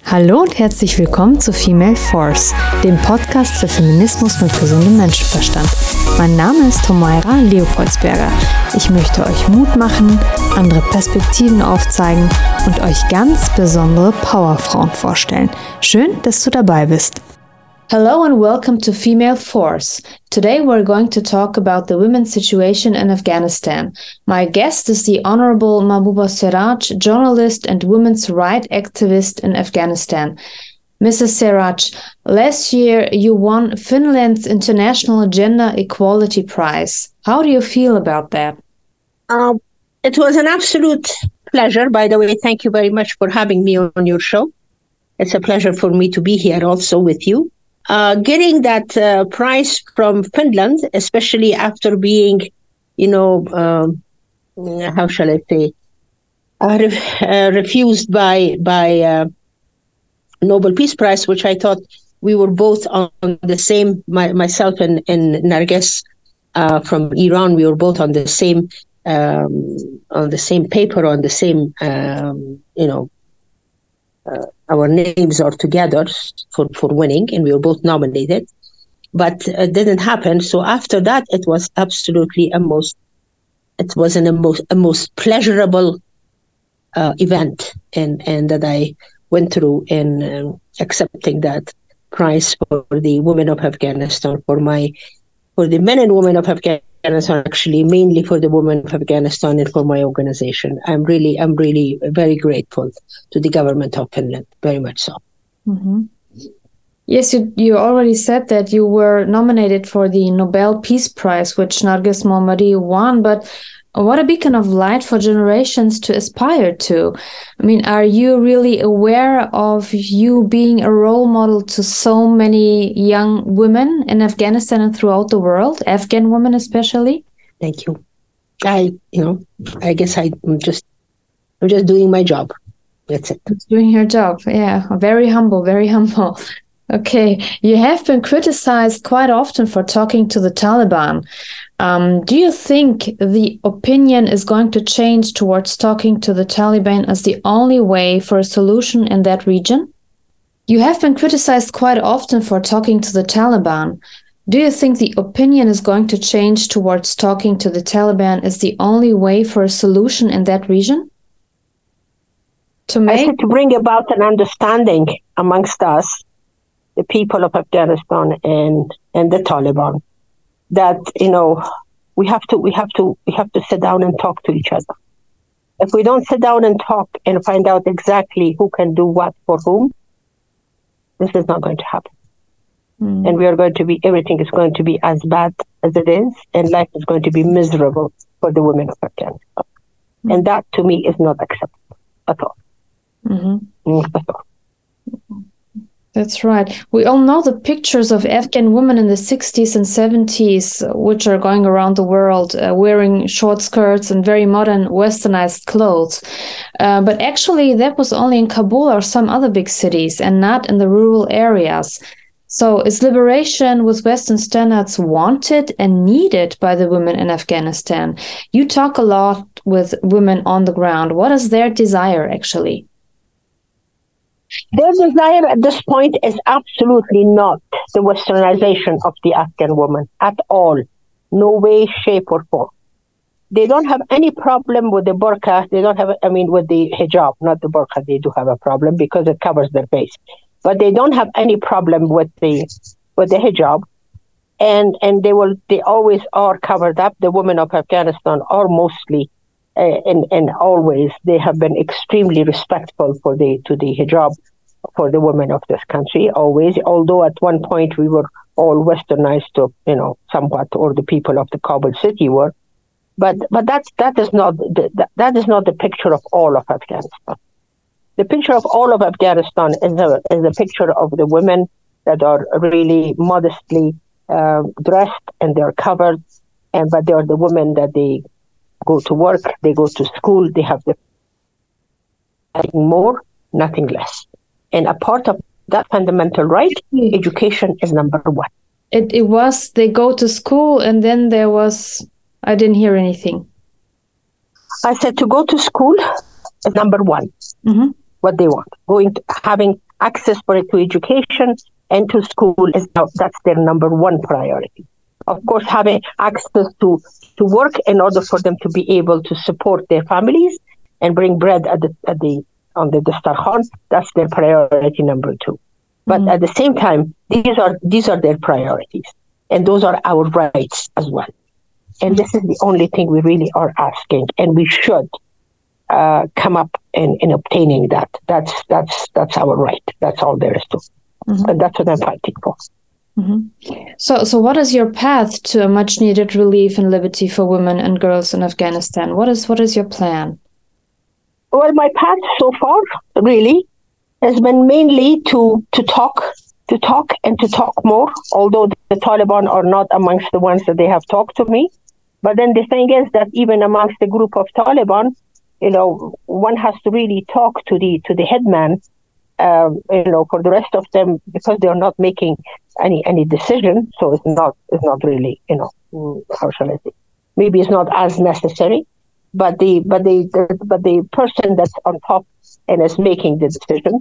Hallo und herzlich willkommen zu Female Force, dem Podcast für Feminismus mit gesundem Menschenverstand. Mein Name ist Tomaira Leopoldsberger. Ich möchte euch Mut machen, andere Perspektiven aufzeigen und euch ganz besondere Powerfrauen vorstellen. Schön, dass du dabei bist. Hello and welcome to Female Force. Today we're going to talk about the women's situation in Afghanistan. My guest is the Honorable Mahbouba Seraj, journalist and women's rights activist in Afghanistan. Mrs. Seraj, last year you won Finland's International Gender Equality Prize. How do you feel about that? It was an absolute pleasure. By the way, thank you very much for having me on your show. It's a pleasure for me to be here also with you. Getting that prize from Finland, especially after being, how shall I say, refused by Nobel Peace Prize, which I thought we were both on the same. Myself and Narges from Iran, we were both on the same paper, on the same, our names are together for winning, and we were both nominated, but it didn't happen. So after that, it was absolutely a most pleasurable event, and that I went through in accepting that prize for the women of Afghanistan, for the men and women of Afghanistan, actually mainly for the women of Afghanistan and for my organization. I'm really very grateful to the government of Finland, very much so. Mm-hmm. Yes, you already said that you were nominated for the Nobel Peace Prize, which Narges Mohammadi won, but what a beacon of light for generations to aspire to. I mean, are you really aware of you being a role model to so many young women in Afghanistan and throughout the world, Afghan women especially? Thank you. I guess I'm just doing my job. That's it. It's doing your job. Yeah. Very humble, very humble. Okay. You have been criticized quite often for talking to the Taliban. Do you think the opinion is going to change towards talking to the Taliban as the only way for a solution in that region? You have been criticized quite often for talking to the Taliban. Do you think the opinion is going to change towards talking to the Taliban as the only way for a solution in that region? I said to bring about an understanding amongst us, the people of Afghanistan and the Taliban, that we have to sit down and talk to each other. If we don't sit down and talk and find out exactly who can do what for whom, this is not going to happen. And everything is going to be as bad as it is, and life is going to be miserable for the women of Afghanistan. And that to me is not acceptable at all. At all. That's right. We all know the pictures of Afghan women in the 60s and 70s, which are going around the world wearing short skirts and very modern westernized clothes. But actually, that was only in Kabul or some other big cities and not in the rural areas. So is liberation with Western standards wanted and needed by the women in Afghanistan? You talk a lot with women on the ground. What is their desire, actually? Their desire at this point is absolutely not the westernization of the Afghan woman at all. No way, shape, or form. They don't have any problem with the burqa. They don't have, with the hijab, not the burqa. They do have a problem because it covers their face. But they don't have any problem with the hijab. And they always are covered up. The women of Afghanistan are mostly and always they have been extremely respectful to the hijab for the women of this country, always, although at one point we were all westernized to, somewhat, or the people of the Kabul city were. But that is not the picture of all of Afghanistan. The picture of all of Afghanistan is a picture of the women that are really modestly dressed and they're covered, but they are the women that they go to work, they go to school, they have nothing more, nothing less. And a part of that fundamental right, education is number one. It was, they go to school, and then there was, I didn't hear anything. I said to go to school is number one. What they want, having access to education and to school that's their number one priority. Of course, having access to work in order for them to be able to support their families and bring bread on the dastarkhan, that's their priority number two. But at the same time, these are their priorities, and those are our rights as well. And this is the only thing we really are asking, and we should come up in obtaining that. That's our right. That's all there is to it. And that's what I'm fighting for. So what is your path to a much needed relief and liberty for women and girls in Afghanistan? What is your plan? Well, my path so far really has been mainly to talk and to talk more, although the Taliban are not amongst the ones that they have talked to me. But then the thing is that even amongst the group of Taliban, one has to really talk to the headman, for the rest of them, because they are not making any decision. So it's not really, how shall I say? Maybe it's not as necessary, but the person that's on top and is making the decisions,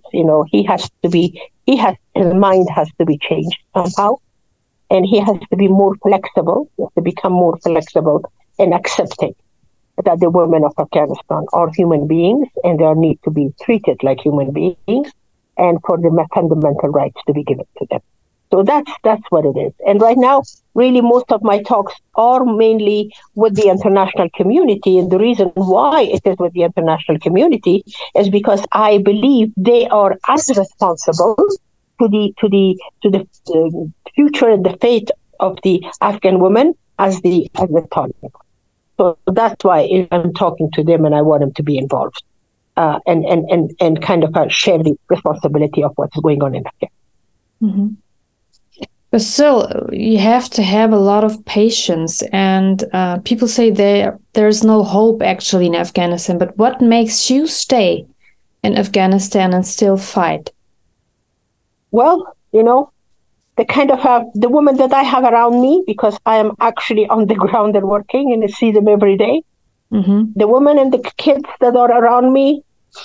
his mind has to be changed somehow, and he has to be more flexible. He has to become more flexible and accepting that the women of Afghanistan are human beings and they need to be treated like human beings, and for the fundamental rights to be given to them. So that's what it is. And right now, really, most of my talks are mainly with the international community. And the reason why it is with the international community is because I believe they are as responsible to the future and the fate of the Afghan women as the Taliban. So that's why I'm talking to them, and I want them to be involved and kind of share the responsibility of what's going on in Afghanistan. But still, you have to have a lot of patience, and people say there's no hope actually in Afghanistan. But what makes you stay in Afghanistan and still fight? Well, the kind of the women that I have around me, because I am actually on the ground and working and I see them every day. The women and the kids that are around me,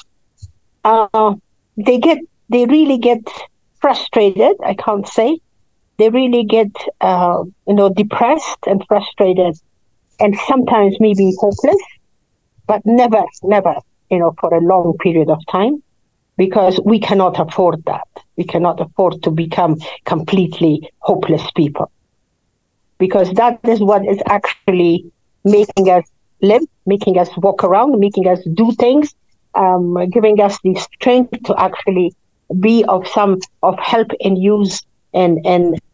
they really get frustrated. I can't say. They really get, depressed and frustrated, and sometimes maybe hopeless, but never, for a long period of time, because we cannot afford that. We cannot afford to become completely hopeless people, because that is what is actually making us live, making us walk around, making us do things, giving us the strength to actually be of help and use and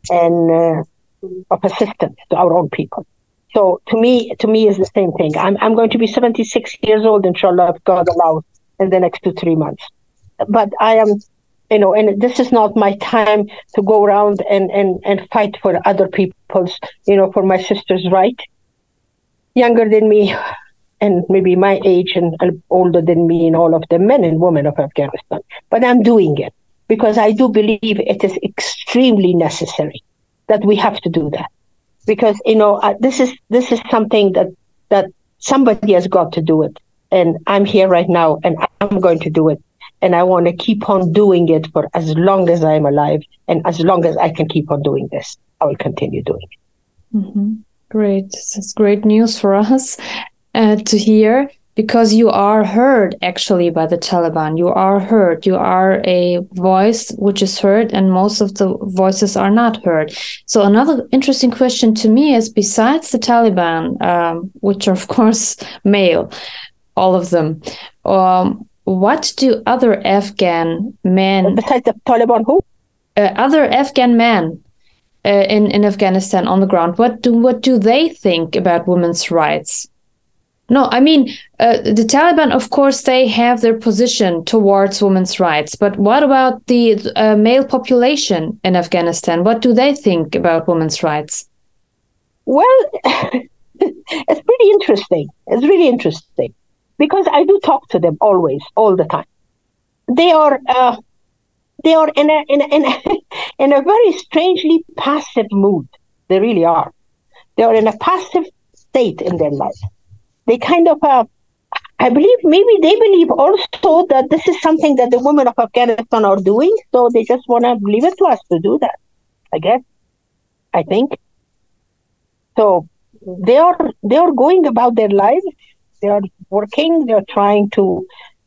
of assistance to our own people. So to me is the same thing. I'm going to be 76 years old, inshallah, if God allows, in the next 2-3 months. But I am, and this is not my time to go around and fight for other people's, for my sister's right, younger than me, and maybe my age and older than me, and all of the men and women of Afghanistan. But I'm doing it because I do believe it is extremely necessary that we have to do that. Because, this is something that somebody has got to do it. And I'm here right now, and I'm going to do it. And I want to keep on doing it for as long as I'm alive. And as long as I can keep on doing this, I will continue doing it. Great. This is great news for us to hear, because you are heard actually by the Taliban. You are heard. You are a voice which is heard, and most of the voices are not heard. So another interesting question to me is, besides the Taliban, which are of course male, all of them, what do other Afghan men... Besides the Taliban, who? Other Afghan men in Afghanistan on the ground. What do they think about women's rights? No, I mean, the Taliban, of course, they have their position towards women's rights. But what about the male population in Afghanistan? What do they think about women's rights? Well, it's pretty interesting. It's really interesting, because I do talk to them always, all the time. They are in a very strangely passive mood. They really are. They are in a passive state in their life. They kind of I believe maybe they believe also that this is something that the women of Afghanistan are doing, so they just want to leave it to us to do that, I guess. I think. So they are going about their lives. They are working. They are trying to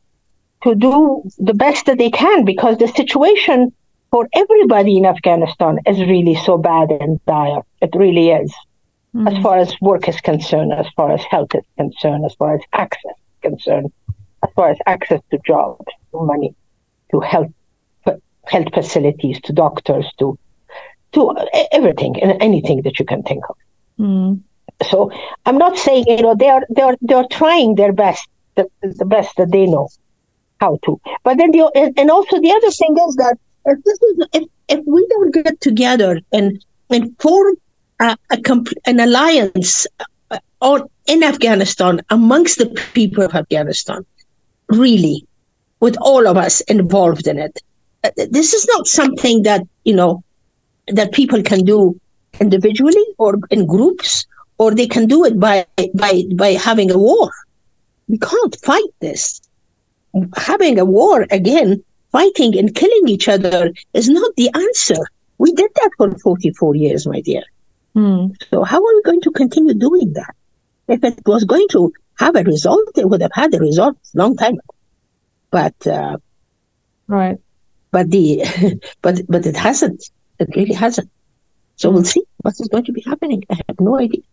do the best that they can, because the situation for everybody in Afghanistan is really so bad and dire. It really is. As far as work is concerned, as far as health is concerned, as far as access is concerned, as far as access to jobs, to money, to health facilities, to doctors, to everything and anything that you can think of. So I'm not saying, they are trying their best, the best that they know how to. But then and also the other thing is that if we don't get together and form an alliance in Afghanistan amongst the people of Afghanistan, really, with all of us involved in it, this is not something that that people can do individually or in groups, or they can do it by having a war. We can't fight this. Having a war again, fighting and killing each other is not the answer. We did that for 44 years, my dear. So how are we going to continue doing that? If it was going to have a result, it would have had a result a long time ago. But right. But but it hasn't. It really hasn't. So we'll see what is going to be happening. I have no idea.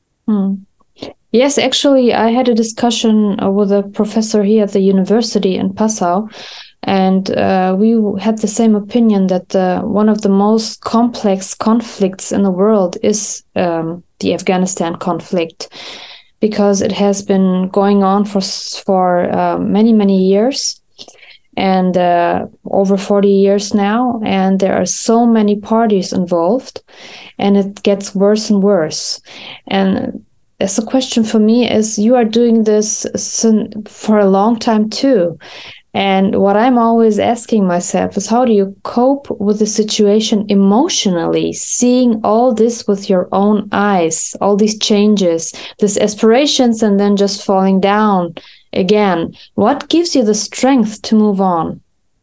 Yes, actually, I had a discussion with a professor here at the university in Passau, and we had the same opinion that one of the most complex conflicts in the world is the Afghanistan conflict, because it has been going on for many years, and over 40 years now, and there are so many parties involved, and it gets worse and worse. And as a question for me is, you are doing this for a long time too. And what I'm always asking myself is, how do you cope with the situation emotionally, seeing all this with your own eyes, all these changes, these aspirations, and then just falling down again? What gives you the strength to move on?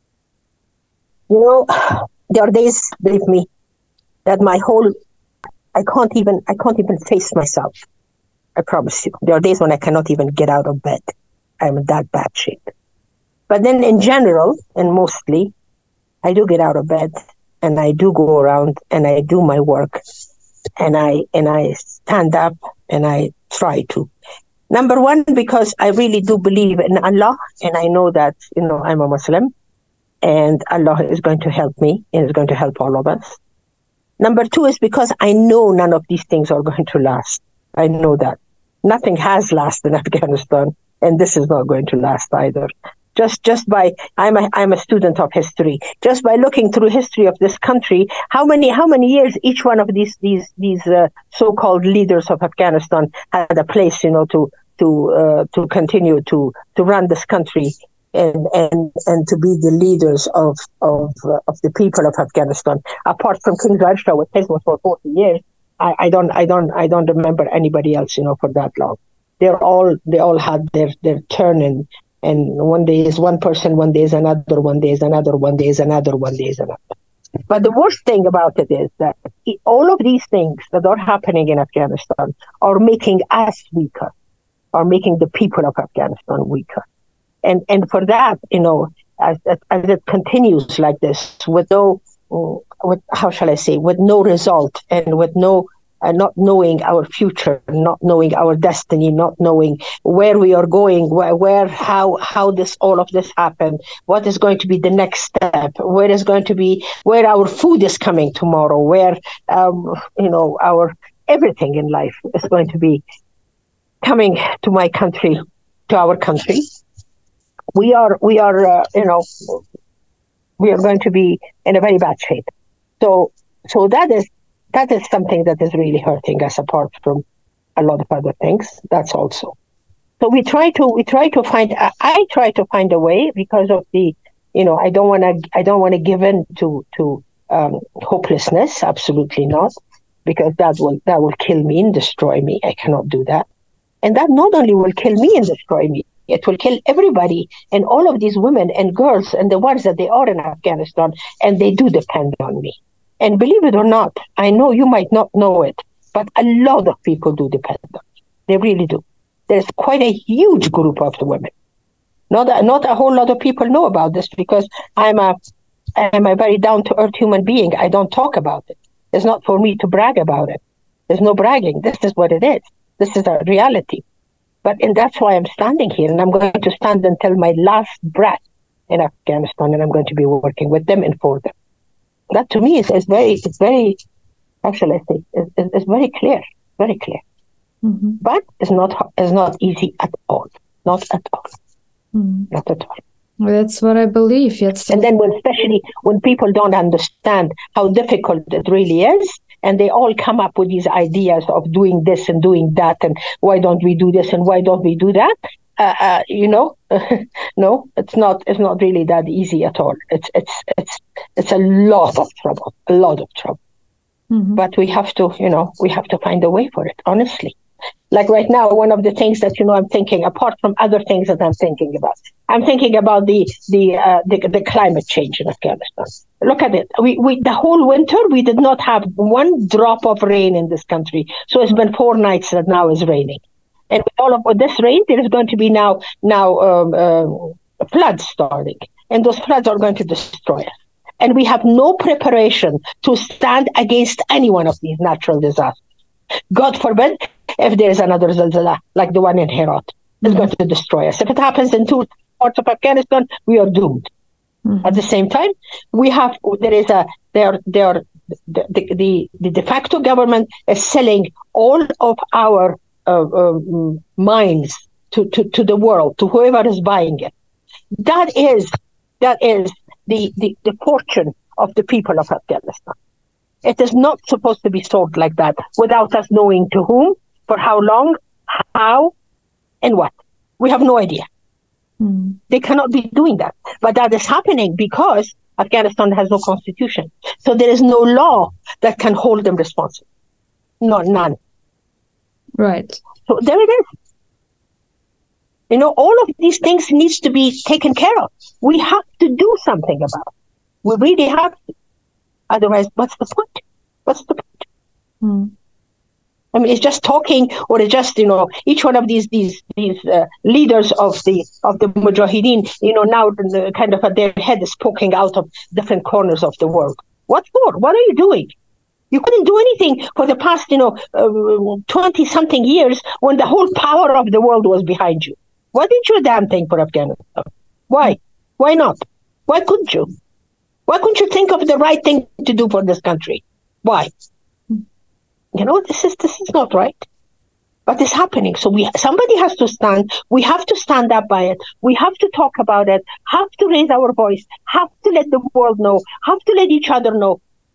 There are days, believe me, that I can't even face myself. I promise you. There are days when I cannot even get out of bed. I'm in that bad shape. But then in general, and mostly, I do get out of bed, and I do go around, and I do my work, and I stand up, and I try to. Number one, because I really do believe in Allah, and I know that, I'm a Muslim, and Allah is going to help me, and is going to help all of us. Number two is because I know none of these things are going to last. I know that. Nothing has lasted in Afghanistan, and this is not going to last either. Just by, I'm a student of history. Just by looking through history of this country, how many years each one of these so-called leaders of Afghanistan had a place, to continue to run this country and to be the leaders of the people of Afghanistan. Apart from King Zahir Shah, with his was for 40 years, I don't remember anybody else, for that long. They all had their turn, and one day is one person, one day is another, one day is another, one day is another, one day is another. But the worst thing about it is that all of these things that are happening in Afghanistan are making us weaker, are making the people of Afghanistan weaker. And for that, as it continues like this, with how shall I say, with no result, and with not knowing our future, not knowing our destiny, not knowing where we are going, how all of this happened, what is going to be the next step, where our food is coming tomorrow, where our everything in life is going to be coming to my country, to our country. We are going to be in a very bad shape. So that is something that is really hurting us, apart from a lot of other things. That's also. So I try to find a way, because of the, I don't want to give in to hopelessness. Absolutely not, because that will kill me and destroy me. I cannot do that. And that not only will kill me and destroy me, It will kill everybody and all of these women and girls and the ones that they are in Afghanistan, and they do depend on me. And believe it or not, I know you might not know it, but a lot of people do depend on me. They really do. There's quite a huge group of the women. Not a whole lot of people know about this because I'm a very down-to-earth human being. I don't talk about it. It's not for me to brag about it. There's no bragging. This is what it is. This is a reality. And that's why I'm standing here, and I'm going to stand until my last breath in Afghanistan, and I'm going to be working with them and for them. That to me is very clear, very clear. Mm-hmm. But it's not easy at all. Not at all. Mm-hmm. Not at all. That's what I believe. Yes. And then especially when people don't understand how difficult it really is, and they all come up with these ideas of doing this and doing that, and why don't we do this and why don't we do that? No, it's not really that easy at all. It's a lot of trouble, Mm-hmm. But we have to find a way for it, honestly. Like right now, one of the things that I'm thinking, apart from other things that I'm thinking about the climate change in Afghanistan. Look at it. We the whole winter we did not have one drop of rain in this country. So it's been 4 nights that now is raining, and with all of this rain, there is going to be now floods starting, and those floods are going to destroy us. And we have no preparation to stand against any one of these natural disasters. God forbid if there is another zilzala like the one in Herat. It's going to destroy us. If it happens in 2 parts of Afghanistan, we are doomed. Mm-hmm. At the same time, the de facto government is selling all of our mines to the world, to whoever is buying it. That is the fortune of the people of Afghanistan. It is not supposed to be sold like that without us knowing to whom, for how long, how, and what. We have no idea. Mm. They cannot be doing that. But that is happening because Afghanistan has no constitution. So there is no law that can hold them responsible. None. Right. So there it is. All of these things needs to be taken care of. We have to do something about it. We really have to. Otherwise, what's the point? Mm. I mean, it's just talking, or it's just each one of these leaders of the Mujahideen, now kind of their head is poking out of different corners of the world. What for? What are you doing? You couldn't do anything for the past 20 something years when the whole power of the world was behind you. Why didn't you do a damn thing for Afghanistan? Why? Why not? Why couldn't you? Why couldn't you think of the right thing to do for this country? Why? This is not right. But it's happening. So somebody has to stand. We have to stand up by it. We have to talk about it. Have to raise our voice. Have to let the world know. Have to let each other know.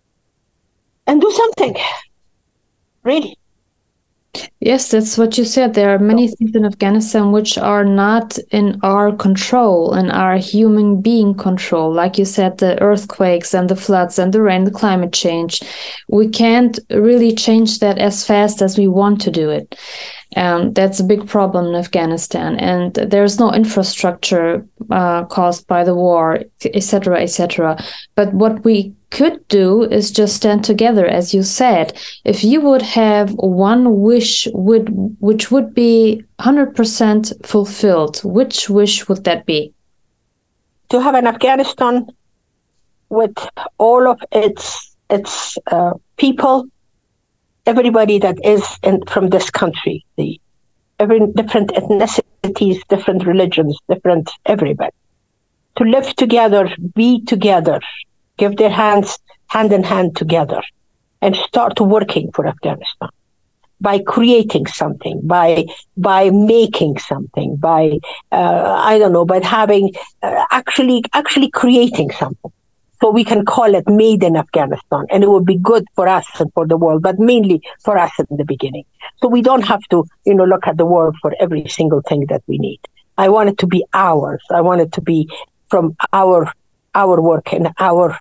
And do something. Really. Yes, that's what you said. There are many things in Afghanistan which are not in our control, in our human being control. Like you said, the earthquakes and the floods and the rain, the climate change. We can't really change that as fast as we want to do it. That's a big problem in Afghanistan. And there's no infrastructure caused by the war, etc., etc. But what we could do is just stand together, as you said. If you would have one wish which would be 100% fulfilled, which wish would that be? To have an Afghanistan with all of its people, everybody that is from this country, every different ethnicities, different religions, different everybody, to live together, be together, give their hands hand in hand together, and start working for Afghanistan by creating something, by making something, by by having actually creating something. So we can call it Made in Afghanistan, and it would be good for us and for the world, but mainly for us in the beginning. So we don't have to, look at the world for every single thing that we need. I want it to be ours. I want it to be from our work and our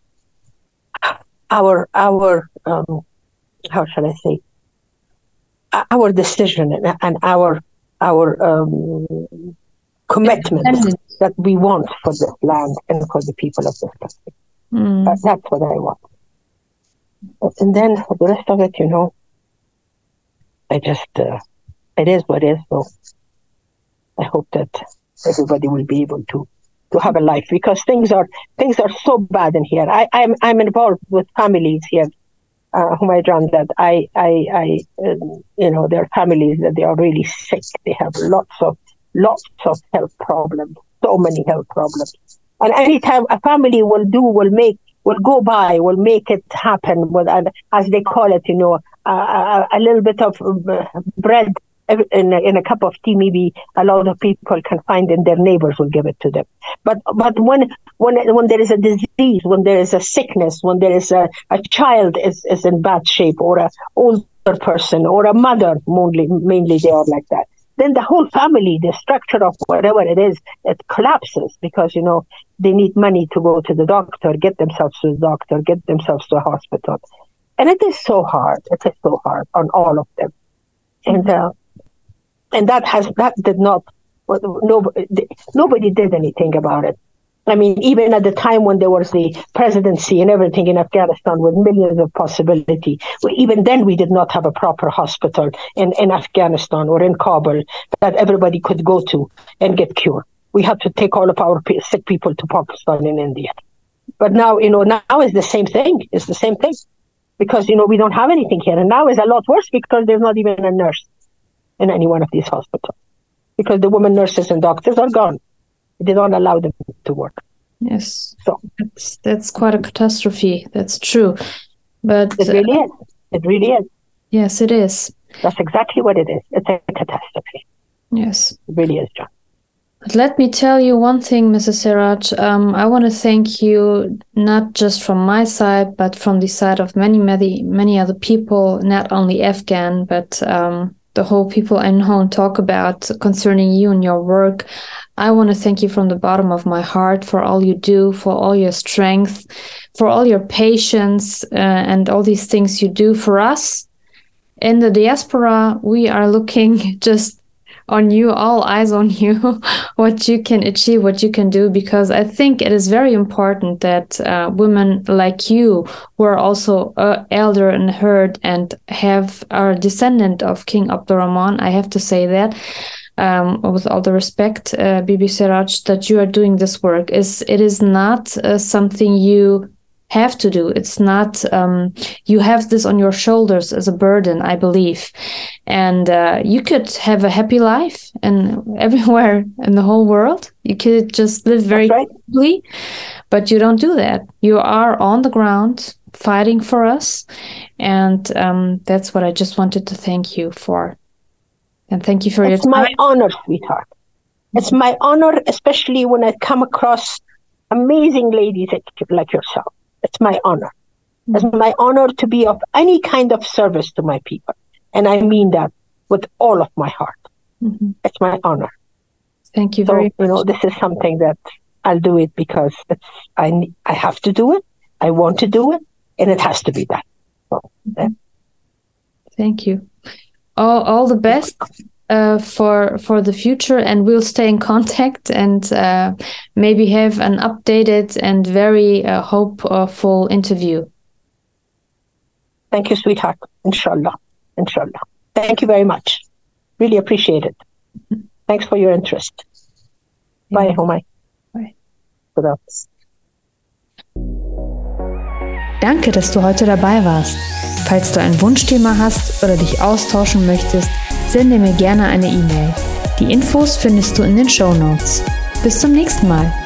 how shall I say, our decision and our commitment that we want for this land and for the people of this country. That's what I want. And then for the rest of it, I just, it is what it is. So I hope that everybody will be able to have a life, because things are so bad in here. I'm involved with families here, Humayra, that there are families that they are really sick. They have lots of health problems, so many health problems. And anytime a family will make it happen with, as they call it, a little bit of bread in a cup of tea, maybe a lot of people can find, and their neighbors will give it to them. But when there is a disease, when there is a sickness, when there is a child is in bad shape, or an older person, or a mother, mainly they are like that, then the whole family, the structure of whatever it is, it collapses, because, they need money to go to the doctor, get themselves to the doctor, get themselves to a hospital. And it is so hard. It is so hard on all of them. And nobody did anything about it. I mean, even at the time when there was the presidency and everything in Afghanistan with millions of possibility, even then we did not have a proper hospital in Afghanistan or in Kabul that everybody could go to and get cured. We had to take all of our sick people to Pakistan and India. But now, now is the same thing. It's the same thing. Because, we don't have anything here. And now it's a lot worse because there's not even a nurse in any one of these hospitals. Because the women nurses and doctors are gone. They don't allow them to work. Yes. So that's quite a catastrophe. That's true. But it really is. It really is. Yes, it is. That's exactly what it is. It's a catastrophe. Yes. It really is, John. But let me tell you one thing, Mrs. Siraj. I want to thank you, not just from my side, but from the side of many other people, not only Afghan, but the whole people I know and talk about concerning you and your work. I want to thank you from the bottom of my heart for all you do, for all your strength, for all your patience, and all these things you do for us. In the diaspora, we are looking just on you, all eyes on you, what you can achieve, what you can do, because I think it is very important that women like you, who are also elder and heard and are descendant of King Abdurrahman, I have to say that, with all the respect, Bibi Siraj, that you are doing this work. It is not something you have to do. It's not, you have this on your shoulders as a burden, I believe. And you could have a happy life and everywhere in the whole world. You could just live very happily, but you don't do that. You are on the ground fighting for us. And that's what I just wanted to thank you for. And thank you for your time. It's my honor, sweetheart. It's my honor, especially when I come across amazing ladies like yourself. It's my honor. It's my honor to be of any kind of service to my people. And I mean that with all of my heart. Mm-hmm. It's my honor. Thank you very much. This is something that I'll do it because I have to do it. I want to do it. And it has to be done. So, yeah. Thank you. All the best for the future, and we'll stay in contact and maybe have an updated and very hopeful interview. Thank you, sweetheart. Inshallah. Thank you very much. Really appreciate it. Thanks for your interest. Bye, Humay. Bye. Danke, dass du heute dabei warst. Falls du ein Wunschthema hast oder dich austauschen möchtest, sende mir gerne eine E-Mail. Die Infos findest du in den Shownotes. Bis zum nächsten Mal.